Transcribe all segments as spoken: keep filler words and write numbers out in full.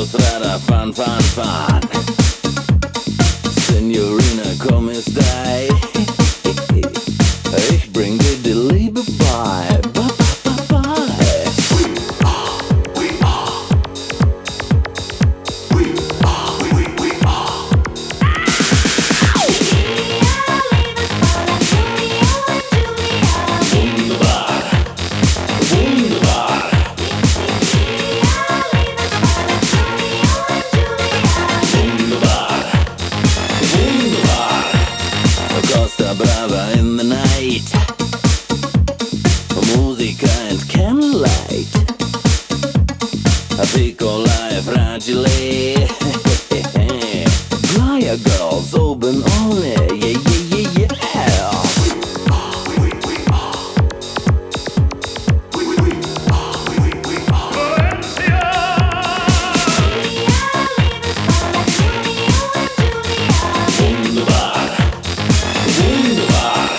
Autostrada, fun, fun, fun. Signorina, come stai? Ich bring dir die Liebe bei. Bye, bye, bye, bye. We are, we are, we are, we, we are. Wunderbar, wunderbar. Wunderbar, wunderbar. Costa Brava in the night. Musica and candlelight. Piccola e fragile. Playa girls open only. Yeah, yeah, yeah, yeah. Wunderbar, wunderbar.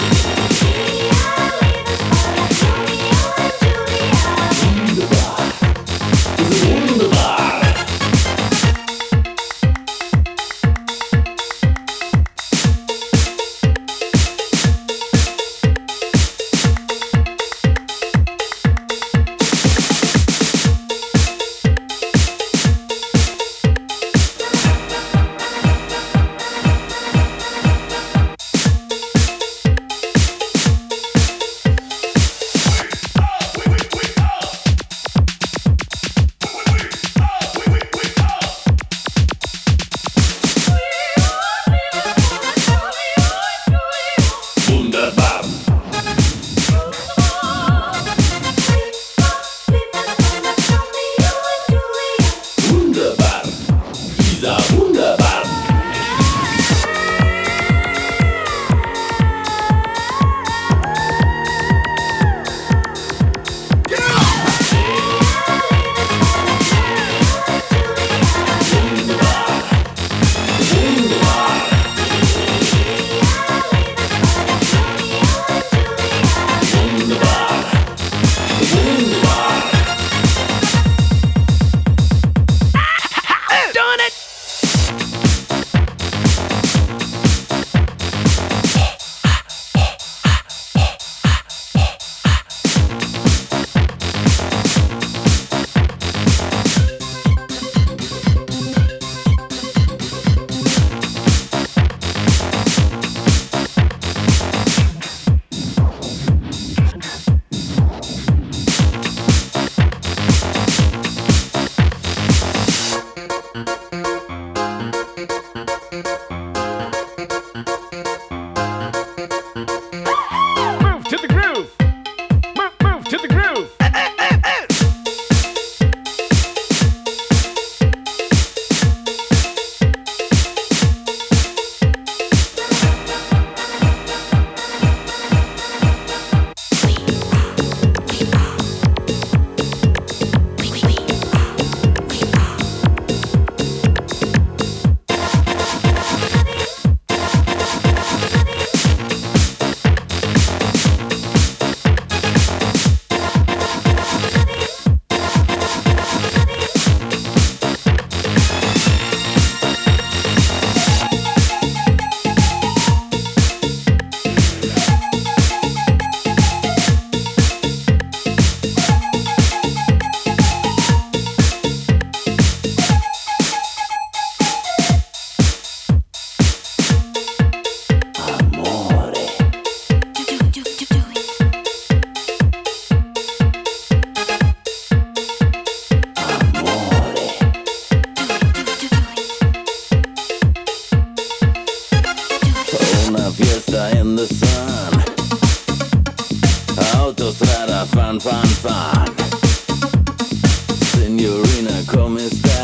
Wunderbar, Isa, wunderbar. Move to the groove. Move, move to the groove. Fiesta in the sun. Autostrada, fun, fun, fun. Signorina, come stai?